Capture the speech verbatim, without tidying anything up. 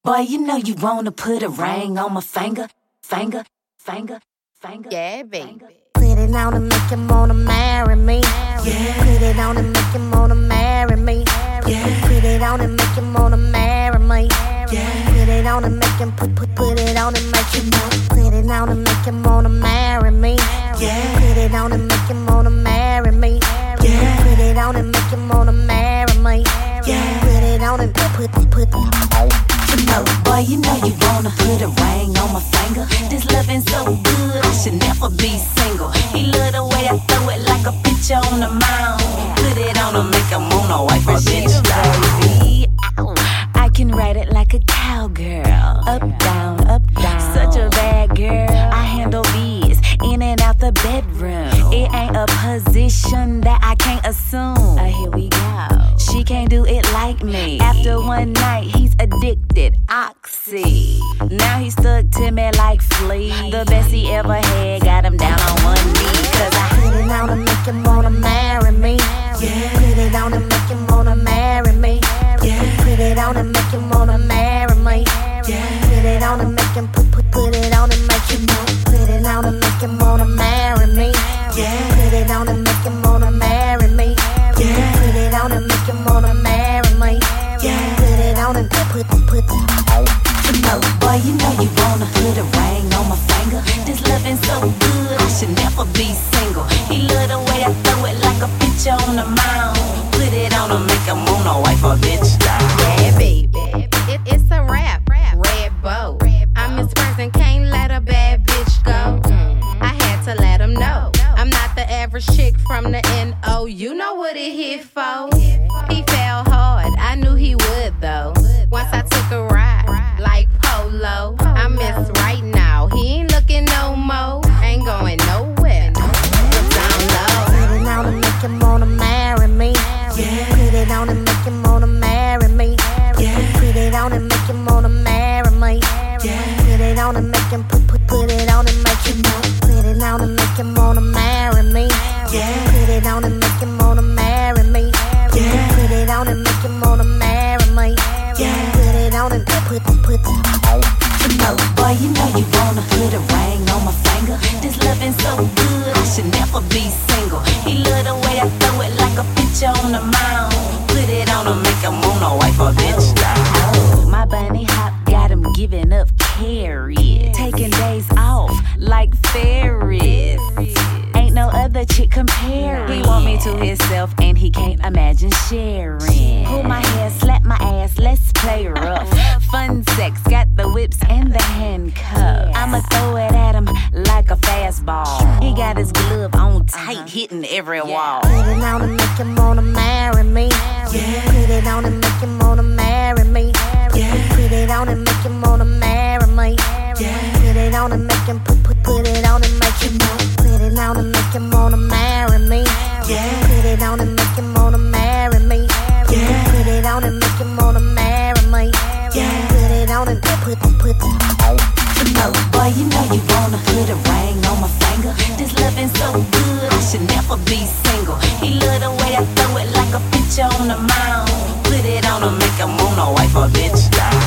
Boy, you know you wanna put a ring on my finger, finger, finger, finger. Yeah, baby. Put it on and make him wanna marry me. Yeah. Put it on and make him wanna marry me. Yeah. Put it on and make him wanna marry me. Yeah. Put it on and make him put put put it on and make him put it on and make him wanna marry me. Yeah. Put it on and make him wanna marry me. Yeah. Put it on and make him wanna marry me. Yeah. Put it on and put put put. You know, boy, you know you wanna put a ring on my finger. This loving so good, I should never be single. He love the way I throw it like a pitcher on the mound. Put it on him, make him wanna wife or bitch. Baby, ow. I can ride it like a cowgirl. Up, down, up, down. Such a bad girl. I handle bees in and out the bedroom. It ain't a position that I can't assume. Uh, here we go. She can't do it like me. After one night, he's addicted. Oxy. Now he's stuck to me like flea. The best he ever had, got him down on one knee. Cause I Put it on and make him wanna marry me. Yeah. Put it on and make him wanna marry me. Yeah. Put it on and make him wanna marry me. Yeah. Put it on and make him put put put it on and make him put it on and make him wanna marry me. Yeah. Put it on and make him wanna marry me. Yeah. Put it on and make him wanna marry me. Yeah. Put it on and put put put. You know, boy, you know you wanna put a ring on my finger. This loving so good, I should never be single. He love the way I throw it like a pitcher on the mound. Put it on him, make him wanna wife or bitch. Yeah, baby. It, it's a rap. Red bow. I'm his person, can't let a bad bitch go. I had to let him know I'm not the average chick from the N O. You know what it hit for. He fell hard, I knew he would though. Once I took a ride, like Polo. I miss right now, he ain't looking no more. Ain't going nowhere. It's down low. Put it on and make him wanna marry me. Yeah. Put it on and make him wanna marry me. Yeah. Put it on and make him wanna marry me. Yeah. Put it on and make him put put put it on and make him put it on and make him wanna marry me. Yeah. Put it on and make him wanna marry me. Yeah. Put it on and make him wanna marry me. Yeah. Put it on and put put put. You know, boy, you know you wanna put a ring on my finger. This loving so good, I should never be single. He love the way I throw it like a pitcher on the mound. Put it on him, make him wanna wife or bitch. Oh, my bunny hop got him giving up carry. Taking days off like Ferris. Ain't no other chick comparing. He want me to himself and he can't imagine sharing. Pull my hair, slap my ass, let's play rough. Fun sex, got the whips and the handcuffs. I'ma throw it at him like a fastball. He got his glove on tight, hitting every wall. Put it on and make him wanna marry me. Yeah. Put it on and make him wanna marry me. Yeah. Put it on and make him wanna marry me. Yeah. Put it on and make him put put put it on and make him put it on and make him wanna marry me. Yeah. Put it on and make him wanna marry me. Yeah. Put it on and make him wanna marry me. Yeah. Put it on and put put put. You know, boy, you know you wanna put a ring on my finger. This loving so good, I should never be single. He love the way I throw it like a pitcher on the mound. Put it on him, make him wanna wife or bitch.